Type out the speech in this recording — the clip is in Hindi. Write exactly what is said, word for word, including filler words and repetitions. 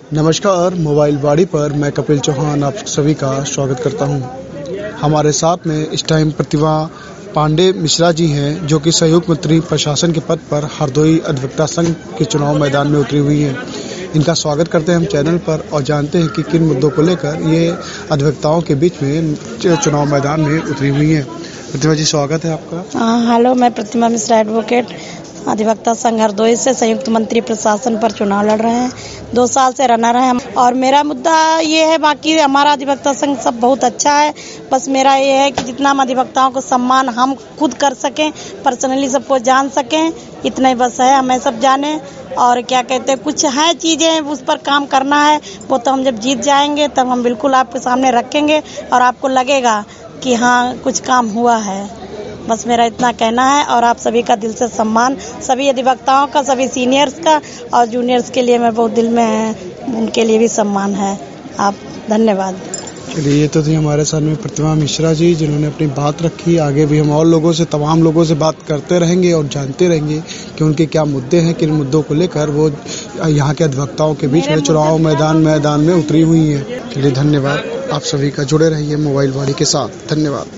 नमस्कार, मोबाइल वाड़ी पर मैं कपिल चौहान आप सभी का स्वागत करता हूं। हमारे साथ में इस टाइम प्रतिभा पांडे मिश्रा जी हैं, जो कि संयुक्त मंत्री प्रशासन के पद पर हरदोई अधिवक्ता संघ के चुनाव मैदान में उतरी हुई हैं। इनका स्वागत करते हैं हम चैनल पर और जानते हैं कि किन मुद्दों को लेकर ये अधिवक्ताओं के बीच में चुनाव मैदान में उतरी हुई हैं। प्रतिभा जी, स्वागत है आपका। हेलो, मैं प्रतिभा मिश्रा एडवोकेट अधिवक्ता संघ हरदोई से संयुक्त मंत्री प्रशासन पर चुनाव लड़ रहे हैं। दो साल से रनर हैं और मेरा मुद्दा ये है, बाकी हमारा अधिवक्ता संघ सब बहुत अच्छा है। बस मेरा ये है कि जितना हम अधिवक्ताओं को सम्मान हम खुद कर सकें, पर्सनली सबको जान सकें, इतना ही बस है। हमें सब जाने और क्या कहते हैं, कुछ है चीज़ें उस पर काम करना है, वो तो हम जब जीत जाएंगे तब हम बिल्कुल आपके सामने रखेंगे और आपको लगेगा कि हाँ कुछ काम हुआ है। बस मेरा इतना कहना है और आप सभी का दिल से सम्मान, सभी अधिवक्ताओं का, सभी सीनियर्स का और जूनियर्स के लिए मैं बहुत दिल में है, उनके लिए भी सम्मान है। आप धन्यवाद। चलिए, ये तो थी हमारे साथ में प्रतिभा मिश्रा जी, जिन्होंने अपनी बात रखी। आगे भी हम और लोगों से, तमाम लोगों से बात करते रहेंगे और जानते रहेंगे कि उनके क्या मुद्दे हैं, किन मुद्दों को लेकर वो यहाँ के अधिवक्ताओं के बीच में चुनाव मैदान मैदान में उतरी हुई हैं। चलिए, धन्यवाद। आप सभी का जुड़े रहिए मोबाइल वाड़ी के साथ। धन्यवाद।